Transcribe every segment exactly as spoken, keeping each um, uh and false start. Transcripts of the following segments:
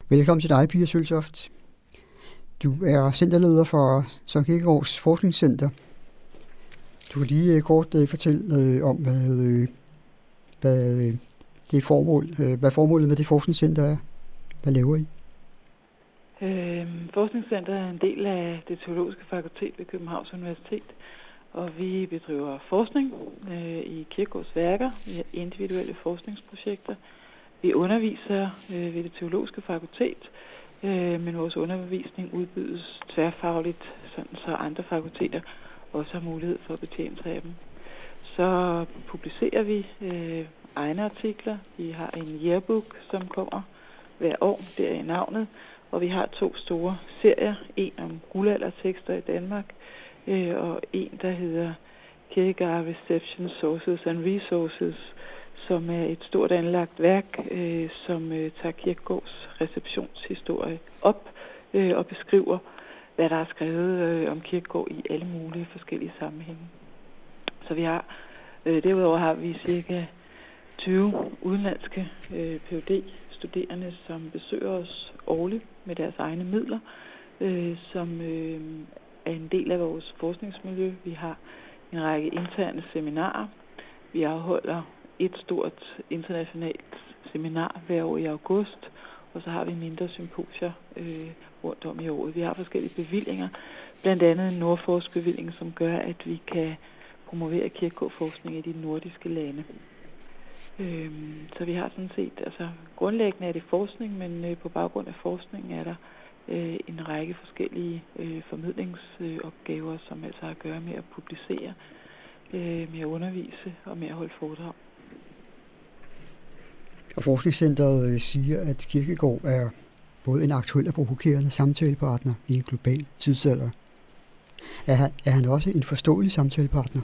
Velkommen til dig, Pia Søltoft. Du er centerleder for Søren Kierkegaards Forskningscenter. Du kan lige kort uh, fortælle uh, om, hvad, uh, hvad, uh, det formål, uh, hvad formålet med det forskningscenter er. Hvad laver I? Øhm, Forskningscenter er en del af det teologiske fakultet ved Københavns Universitet, og vi bedriver forskning øh, i Kierkegaards værker. Vi har individuelle forskningsprojekter. Vi underviser øh, ved det teologiske fakultet, øh, men vores undervisning udbydes tværfagligt, sådan så andre fakulteter også har mulighed for at betjene sig af dem. Så publicerer vi øh, egne artikler. Vi har en yearbook, som kommer hver år, der er navnet, og vi har to store serier. En om guldaldertekster i Danmark, øh, og en, der hedder Kierkegaard Reception Sources and Resources, som er et stort anlagt værk, øh, som øh, tager Kierkegaards receptionshistorie op øh, og beskriver, hvad der er skrevet øh, om Kierkegaard i alle mulige forskellige sammenhænge. Så vi har, øh, derudover har vi cirka tyve udenlandske øh, Ph D-studerende, som besøger os årligt med deres egne midler, øh, som øh, er en del af vores forskningsmiljø. Vi har en række interne seminarer. Vi afholder et stort internationalt seminar hver år i august, og så har vi mindre symposier øh, rundt om i året. Vi har forskellige bevillinger, blandt andet en Nordforsk-bevilling, som gør, at vi kan promovere Kierkegaard-forskning i de nordiske lande. Øh, så vi har sådan set, altså grundlæggende er det forskning, men øh, på baggrund af forskning er der øh, en række forskellige øh, formidlingsopgaver, øh, som altså har at gøre med at publicere, øh, med at undervise og med at holde foredrag. Og Forskningscenteret øh, siger, at Kierkegaard er både en aktuel og provokerende samtalepartner i en global tidsalder. Er han, er han også en forståelig samtalepartner?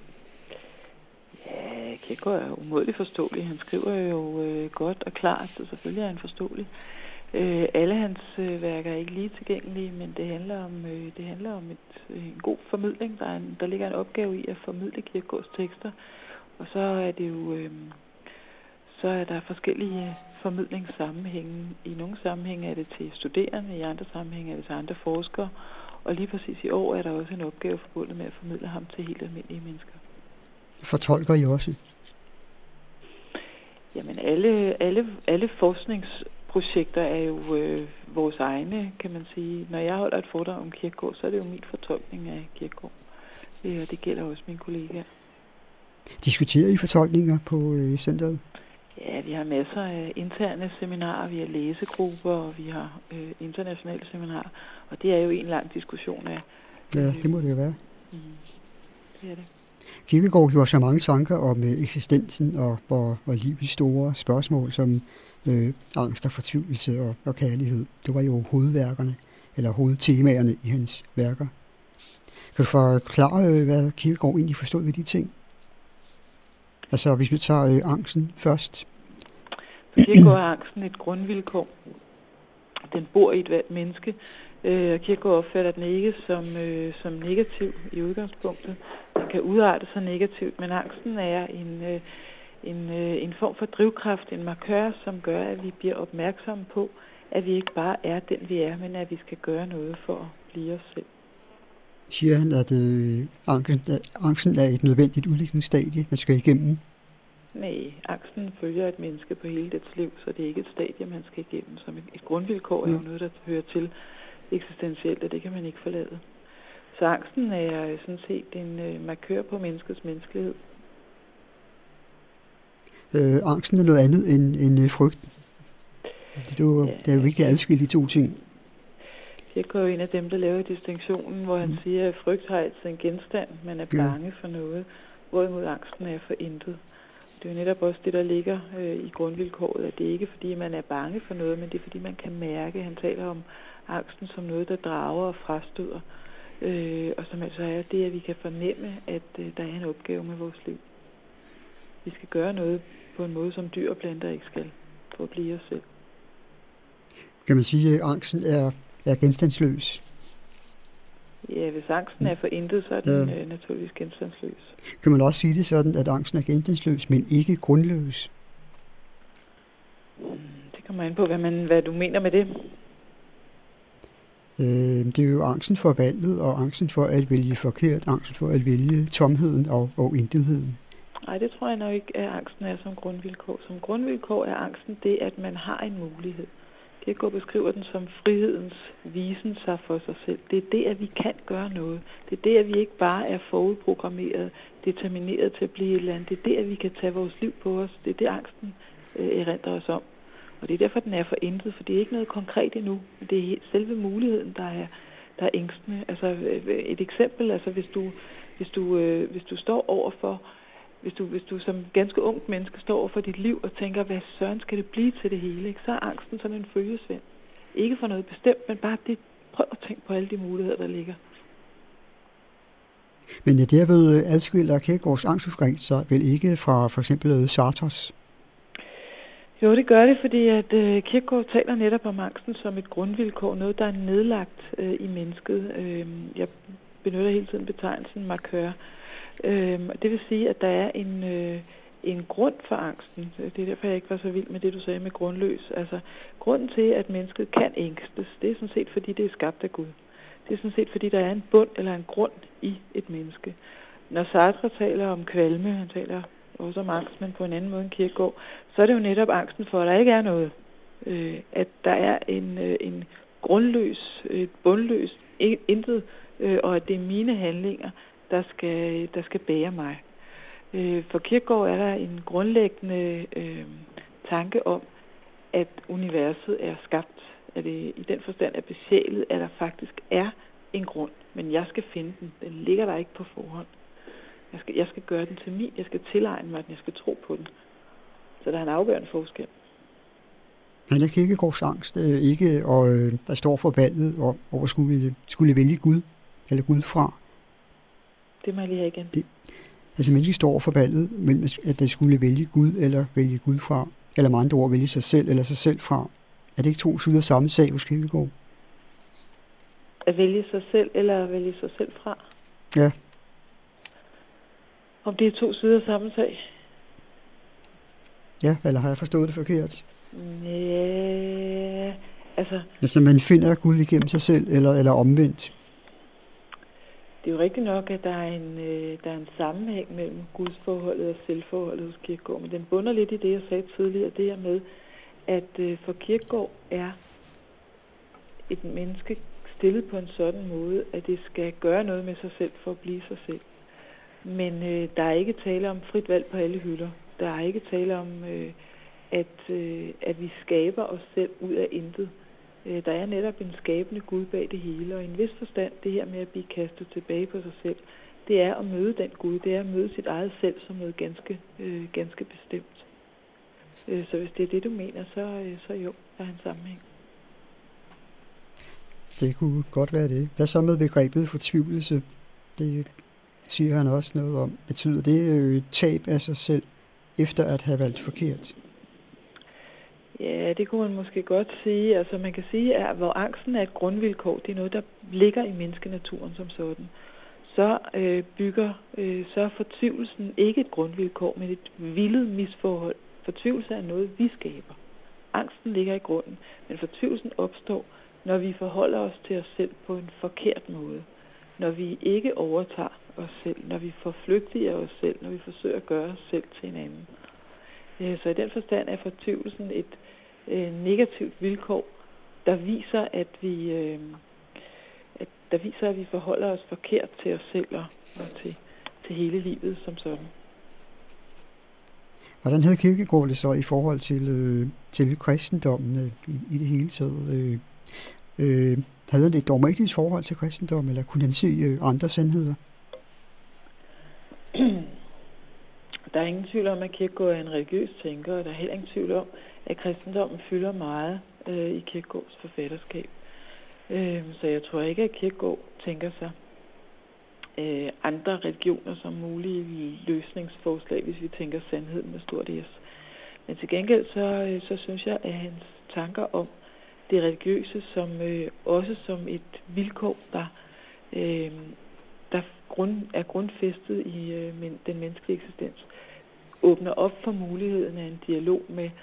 Ja, Kierkegaard er umådeligt forståelig. Han skriver jo øh, godt og klart, så selvfølgelig er han forståelig. Øh, alle hans øh, værker er ikke lige tilgængelige, men det handler om, øh, det handler om et, øh, en god formidling. Der, er en, der ligger en opgave i at formidle Kierkegaards tekster, og så er det jo... Øh, så er der forskellige formidlingssammenhænge. I nogle sammenhænge er det til studerende, i andre sammenhænge er det til andre forskere, og lige præcis i år er der også en opgave forbundet med at formidle ham til helt almindelige mennesker. Fortolker I også? Jamen alle, alle, alle forskningsprojekter er jo øh, vores egne, kan man sige. Når jeg holder et foredrag om Kierkegaard, så er det jo min fortolkning af Kierkegaard, øh, og det gælder også mine kollegaer. Diskuterer I fortolkninger på øh, centret? Ja, vi har masser af interne seminarer, vi har læsegrupper, og vi har øh, internationale seminarer, og det er jo en lang diskussion af... Ja, det må det jo være. Mm, det er det. Kierkegaard gjorde så mange tanker om øh, eksistensen og, og, og livets store spørgsmål, som øh, angst og fortvivlelse og, og kærlighed. Det var jo hovedværkerne, eller hovedtemaerne i hans værker. Kan du forklare, øh, hvad Kierkegaard egentlig forstod ved de ting? Altså, hvis vi tager øh, angsten først. Kierkegaard er angsten et grundvilkår. Den bor i et hvert menneske, øh, og Kierkegaard opfatter den ikke som, øh, som negativ i udgangspunktet. Den kan udarte sig negativt, men angsten er en, øh, en, øh, en form for drivkraft, en markør, som gør, at vi bliver opmærksomme på, at vi ikke bare er den, vi er, men at vi skal gøre noget for at blive os selv. Siger han, at øh, angsten er et nødvendigt udviklingsstadie, man skal igennem? Nej, angsten følger et menneske på hele dets liv, så det er ikke et stadie, man skal igennem. Som et, et grundvilkår er jo noget, der hører til eksistentielt, og det kan man ikke forlade. Så angsten er sådan set en øh, markør på menneskets menneskelighed. Øh, angsten er noget andet end, end frygten. Det er jo, ja, det er jo vigtigt at adskille de to ting. Kierkegaard er en af dem, der laver distinktionen, hvor han mm. siger, at frygt har altid en genstand, man er bange ja. for noget, hvorimod angsten er for intet. Det er jo netop også det, der ligger øh, i grundvilkåret, at det ikke er, fordi man er bange for noget, men det er, fordi man kan mærke. Han taler om angsten som noget, der drager og frastøder, øh, og som altså er det, at vi kan fornemme, at øh, der er en opgave med vores liv. Vi skal gøre noget på en måde, som dyr og planter ikke skal, for at blive os selv. Kan man sige, at angsten er, er genstandsløs? Ja, hvis angsten er for intet, så er den ja. øh, naturligvis genstandsløs. Kan man også sige det sådan, at angsten er genstandsløs, men ikke grundløs? Mm, det kan kommer an på, hvad, man, hvad du mener med det. Øh, det er jo angsten for valget, og angsten for at vælge forkert, angsten for at vælge tomheden og, og intetheden. Nej, det tror jeg nok ikke, at angsten er som grundvilkår. Som grundvilkår er angsten det, at man har en mulighed. Kierkegaard beskriver den som frihedens visen sig for sig selv. Det er det, at vi kan gøre noget. Det er det, at vi ikke bare er forudprogrammeret, determineret til at blive et eller andet. Det er det, at vi kan tage vores liv på os. Det er det, angsten øh, erindrer os om. Og det er derfor, den er forintet, for det er ikke noget konkret endnu. Men det er selve muligheden, der er, der er ængstende. Altså et eksempel, altså hvis du, hvis du, øh, hvis du står overfor, hvis du, hvis du som ganske ungt menneske står over for dit liv og tænker, hvad søren skal det blive til det hele, ikke? Så er angsten sådan en følgesvend. Ikke for noget bestemt, men bare det, prøv at tænke på alle de muligheder, der ligger. Men ja, derved adskiller Kierkegaards angstbegrænsninger vel ikke fra for eksempel Sartres? Jo, det gør det, fordi at øh, Kierkegaard taler netop om angsten som et grundvilkår, noget der er nedlagt øh, i mennesket. Øh, jeg benytter hele tiden betegnelsen markør. Øh, det vil sige, at der er en, øh, en grund for angsten. Det er derfor, jeg ikke var så vild med det, du sagde med grundløs. Altså, grunden til, at mennesket kan ængstes, det er sådan set, fordi det er skabt af Gud. Det er sådan set, fordi der er en bund eller en grund i et menneske. Når Sartre taler om kvalme, han taler også om angst, men på en anden måde end Kierkegaard, så er det jo netop angsten for, at der ikke er noget. Øh, at der er en, øh, en grundløs, et bundløst intet, øh, og at det er mine handlinger, der skal, der skal bære mig. Øh, for Kierkegaard er der en grundlæggende øh, tanke om, at universet er skabt. At det i den forstand er besjælet, at der faktisk er en grund, men jeg skal finde den. Den ligger der ikke på forhånd. Jeg skal, jeg skal gøre den til min, jeg skal tilegne mig den, jeg skal tro på den. Så der er en afgørende forskel. Men er Kierkegaards angst øh, ikke, og øh, der står for valget, og, og skulle, skulle vælge Gud, eller Gud fra? Det må jeg lige have igen. Det, altså mennesket står for valget, men at der skulle vælge Gud, eller vælge Gud fra, eller med andre ord vælge sig selv, eller sig selv fra. Er det ikke to sider samme sag hos Kierkegaard? At vælge sig selv, eller at vælge sig selv fra? Ja. Om det er to sider samme sag? Ja, eller har jeg forstået det forkert? Ja, altså... Altså man finder Gud igennem sig selv, eller, eller omvendt? Det er jo rigtigt nok, at der er en, øh, der er en sammenhæng mellem gudsforholdet og selvforholdet hos Kierkegaard, men den bunder lidt i det, jeg sagde tidligere, det er med, at øh, for Kierkegaard er et menneske stillet på en sådan måde, at det skal gøre noget med sig selv for at blive sig selv. Men øh, der er ikke tale om frit valg på alle hylder. Der er ikke tale om, øh, at, øh, at vi skaber os selv ud af intet. Øh, der er netop en skabende Gud bag det hele, og i en vis forstand, det her med at blive kastet tilbage på sig selv, det er at møde den Gud, det er at møde sit eget selv som noget ganske, øh, ganske bestemt. Øh, så hvis det er det, du mener, så, øh, så jo, der er en sammenhæng. Det kunne godt være det. Hvad så med begrebet fortvivlelse? Det siger han også noget om. Betyder det øh, tab af sig selv, efter at have valgt forkert? Ja, det kunne man måske godt sige. Altså man kan sige, at hvor angsten er et grundvilkår, det er noget, der ligger i menneskenaturen som sådan. Så øh, bygger, øh, så er fortvivlelsen ikke et grundvilkår, men et vildet misforhold. Fortvivlelse er noget, vi skaber. Angsten ligger i grunden, men fortvivlelsen opstår, når vi forholder os til os selv på en forkert måde. Når vi ikke overtager os selv, når vi forflygtiger os selv, når vi forsøger at gøre os selv til en anden. Så i den forstand er fortvivlelsen et øh, negativt vilkår, der viser, at vi, øh, at, der viser, at vi forholder os forkert til os selv og, og til, til hele livet som sådan. Hvordan havde Kierkegaard det så i forhold til, øh, til kristendommen øh, i, i det hele taget? Øh, øh, havde han et dogmatisk forhold til kristendommen, eller kunne han se øh, andre sandheder? Der er ingen tvivl om, at Kierkegaard er en religiøs tænker, og der er heller ingen tvivl om, at kristendommen fylder meget øh, i Kierkegaards forfatterskab. Øh, så jeg tror ikke, at Kierkegaard tænker sig øh, andre religioner som mulige løsningsforslag, hvis vi tænker sandheden med stort S. Men til gengæld så, øh, så synes jeg, at hans tanker om det religiøse som øh, også som et vilkår, der, øh, der grund, er grundfæstet i øh, men, den menneskelige eksistens, åbner op for muligheden af en dialog med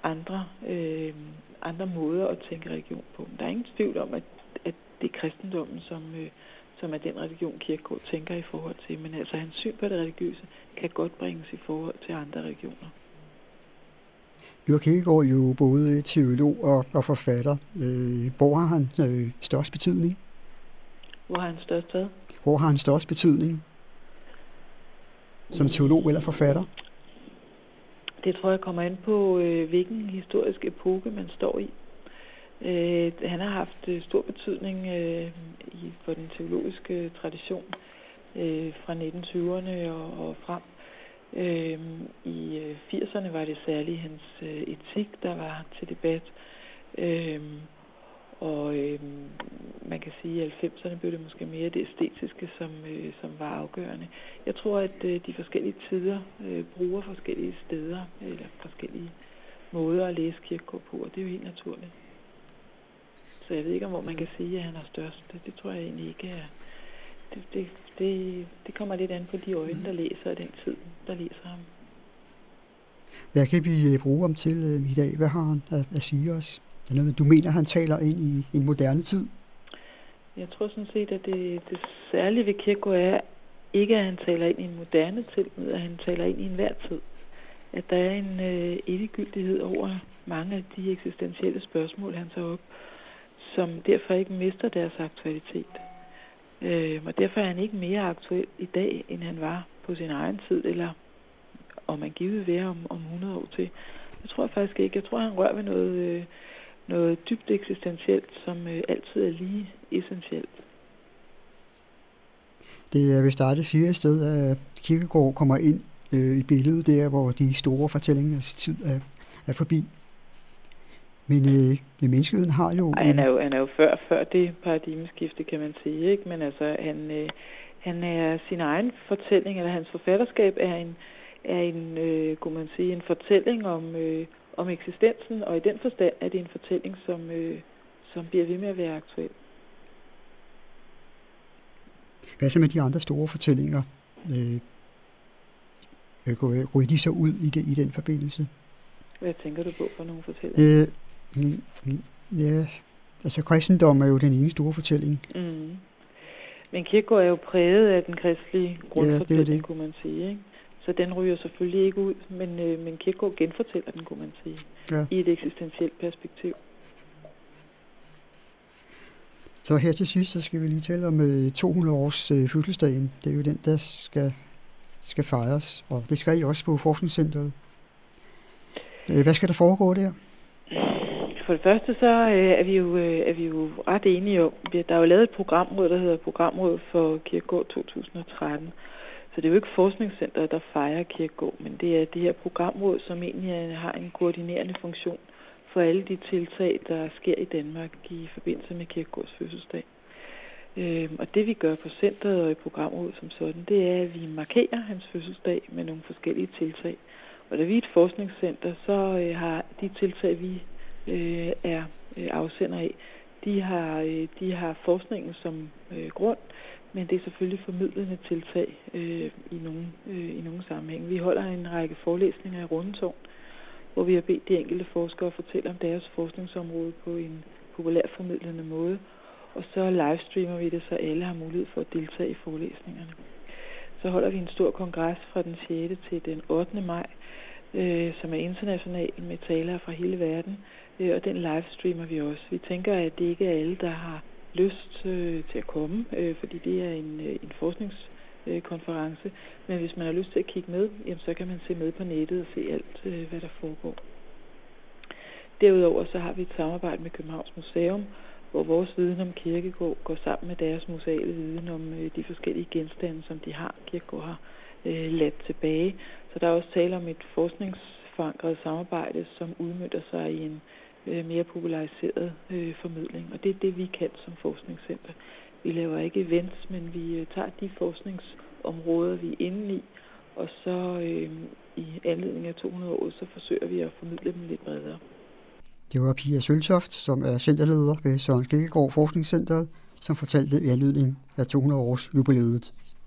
andre, øh, andre måder at tænke religion på. Der er ingen tvivl om, at, at det er kristendommen, som, øh, som er den religion, Kierkegaard tænker i forhold til. Men altså hans syn på det religiøse kan godt bringes i forhold til andre religioner. Nu er Kierkegaard jo både teolog og, og forfatter. Øh, hvor har han øh, størst betydning? Hvor har han størst hvad? Hvor har han størst betydning? Som teolog eller forfatter? Det tror jeg kommer ind på, øh, hvilken historisk epoke man står i. Øh, han har haft øh, stor betydning øh, i, for den teologiske tradition øh, fra nitten tyverne og, og frem. Øh, I øh, firserne var det særligt hans øh, etik, der var til debat. Øh, og øh, man kan sige, at i halvfemserne blev det måske mere det æstetiske, som, øh, som var afgørende. Jeg tror, at øh, de forskellige tider øh, bruger forskellige steder, eller forskellige måder at læse Kierkegaard på, og det er jo helt naturligt. Så jeg ved ikke, om hvor man kan sige, at han er størst. Det, det tror jeg egentlig ikke er. Det, det, det, det kommer lidt an på de øjne, der læser, og den tid, der læser ham. Hvad kan vi bruge ham til øh, i dag? Hvad har han at, at sige os? Det er noget, du mener, han taler ind i en moderne tid? Jeg tror sådan set, at det, det særlige ved Kierkegaard er ikke, at han taler ind i en moderne tid, men at han taler ind i enhver tid. At der er en øh, eviggyldighed over mange af de eksistentielle spørgsmål, han tager op, som derfor ikke mister deres aktualitet. Øh, og derfor er han ikke mere aktuel i dag, end han var på sin egen tid, eller om man givet være om, om hundrede år til. Det tror jeg faktisk ikke. Jeg tror, han rører ved noget, øh, noget dybt eksistentielt, som øh, altid er lige essentielt. Det er, hvis der er det siger et sted, at Kierkegaard kommer ind øh, i billedet der, hvor de store fortællingernes tid er, er forbi. Men øh, menneskeheden har jo... Ej, han er jo, han er jo før, før det paradigmeskifte, kan man sige, ikke? Men altså, han, øh, han er sin egen fortælling, eller hans forfatterskab er en, er en øh, kunne man sige, en fortælling om, øh, om eksistensen, og i den forstand er det en fortælling, som, øh, som bliver ved med at være aktuel. Hvad så med de andre store fortællinger? Øh, går, går de så ud i, det, i den forbindelse? Hvad tænker du på for nogle fortællinger? Øh, ja, altså kristendom er jo den ene store fortælling. Mm. Men Kierkegaard er jo præget af den kristelige grundfortælling, ja, det det. kunne man sige, ikke? Så den ryger selvfølgelig ikke ud, men, øh, men Kierkegaard genfortæller den, kunne man sige, ja. I et eksistentielt perspektiv. Så her til sidst, så skal vi lige tale om øh, to hundrede års øh, fødselsdagen. Det er jo den, der skal, skal fejres, og det skal I også på Forskningscentret. Øh, hvad skal der foregå der? For det første så øh, er, vi jo, øh, er vi jo ret enige om, der er jo lavet et programråd, der hedder Programråd for Kierkegaard to tusind og tretten. Så det er jo ikke Forskningscentret, der fejrer Kierkegaard, men det er det her programråd, som egentlig har en koordinerende funktion for alle de tiltag, der sker i Danmark i forbindelse med Kierkegaards fødselsdag. Øhm, og det vi gør på centret og i programrådet som sådan, det er, at vi markerer hans fødselsdag med nogle forskellige tiltag. Og da vi er et forskningscenter, så øh, har de tiltag, vi øh, er øh, afsender af, de har, øh, de har forskningen som øh, grund, men det er selvfølgelig formidlende tiltag øh, i, nogle, øh, i nogle sammenhæng. Vi holder en række forelæsninger i Rundetårn, hvor vi har bedt de enkelte forskere fortælle om deres forskningsområde på en populærformidlende måde, og så livestreamer vi det, så alle har mulighed for at deltage i forelæsningerne. Så holder vi en stor kongres fra den sjette til den ottende maj, øh, som er international med talere fra hele verden, øh, og den livestreamer vi også. Vi tænker, at det ikke er alle, der har lyst øh, til at komme, øh, fordi det er en, øh, en forskningskonference, men hvis man har lyst til at kigge med, jamen, så kan man se med på nettet og se alt, øh, hvad der foregår. Derudover så har vi et samarbejde med Københavns Museum, hvor vores viden om Kierkegaard går sammen med deres museale viden om øh, de forskellige genstande, som de har, Kierkegaard har øh, ladt tilbage. Så der er også tale om et forskningsforankret samarbejde, som udmønter sig i en øh, mere populariseret øh, formidling. Og det er det, vi kan som forskningscenter. Vi laver ikke events, men vi øh, tager de forskningsområder, vi er inde i, og så øh, i anledning af to hundrede år, så forsøger vi at formidle dem lidt bredere. Det var Pia Søltoft, som er centerleder ved Søren Kierkegaard Forskningscentret, som fortalte i anledning af to hundrede års jubilæet.